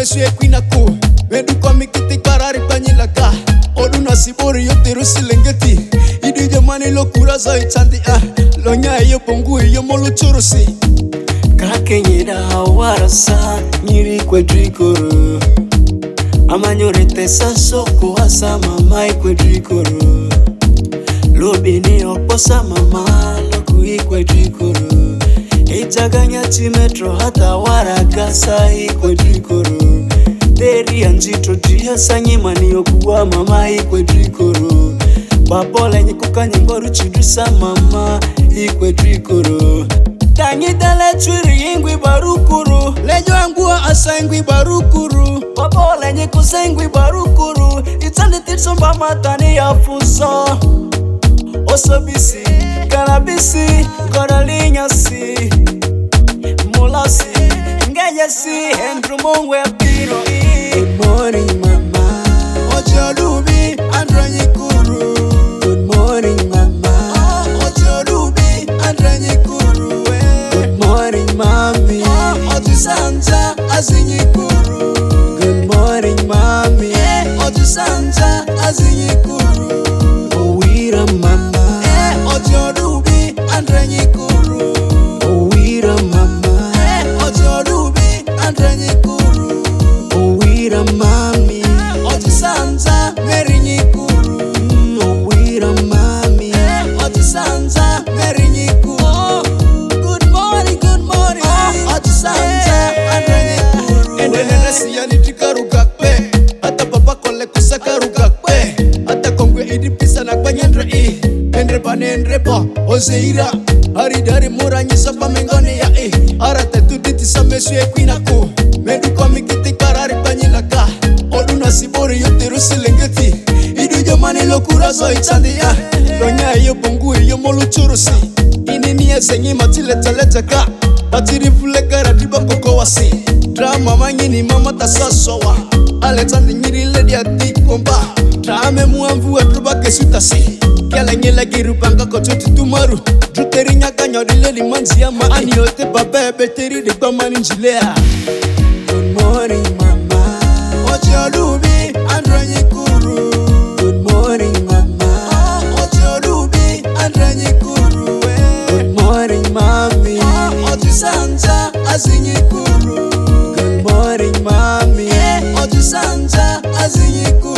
mesue kwinako medu kwa mikiti karari panyilaka oduna sibori yote rusilengeti idi jamani lo kuraza ichandi lonya iyo pongu iyo molo chorosi kakenyira warasa nyiri kwedrikoro amanyorete sasoko hasa mama kwedrikoro lobini oposa mama lokui kwedrikoro ijaganya timetro hata waragasa kwedrikoro deri anjito dia sanyimani yokuwa mama kwedrikoro babola nyikukanye ngoru chidusa mama kwedrikoro tangi dale chwiri ingwi barukuru lejo angua asangwi barukuru babola nyikusengwi barukuru itande titsomba matani ya fuso osobisi karabisi karalinyasi mulasi ngeyesi endrumongwe piro. Good morning mama ochodubi andranyikuru. Good morning mama ochodubi andranyikuru. Good morning mami otisanja azinyikuru. Good morning mami otisanja azinyikuru. Owira mama ochodubi andranyikuru. Owira mama ochodubi andranyikuru. Owira mami otisanja merinyikuru. Owira mami otisanja merinyikuru. Good morning otisanja andranyikuru. Endelele siyani tikarugakpe hata baba kole kusakarugakpe hata kongwe idipisa na kwanyendreendre banendre ba ozeira haridari muranyisa pa mengone ya arate tuditi samesue kwinako medu kwa mikiti karari panyilaka oduna sibori yote rusilengeti idu jamani lo kurazo ichandi lonya iyo bongu iyo molo chorosi inini esenyi matiletaleta ka atirifule karadiba kokowasi drama manyini mama tasasowa aletandi nyiri ledi atikomba drame muamvu atruba kesutasi kala nyela girupanga kotutu tumaru druteri nyaka nyodi leli manzi ya ma aniote babe beteri de kwa njilea. Good morning mama ochodubi andranyikuru. Good morning mama ochodubi andranyikuru. Good morning mami otisanja azinyikuru. Good morning mami otisanja azinyikuru.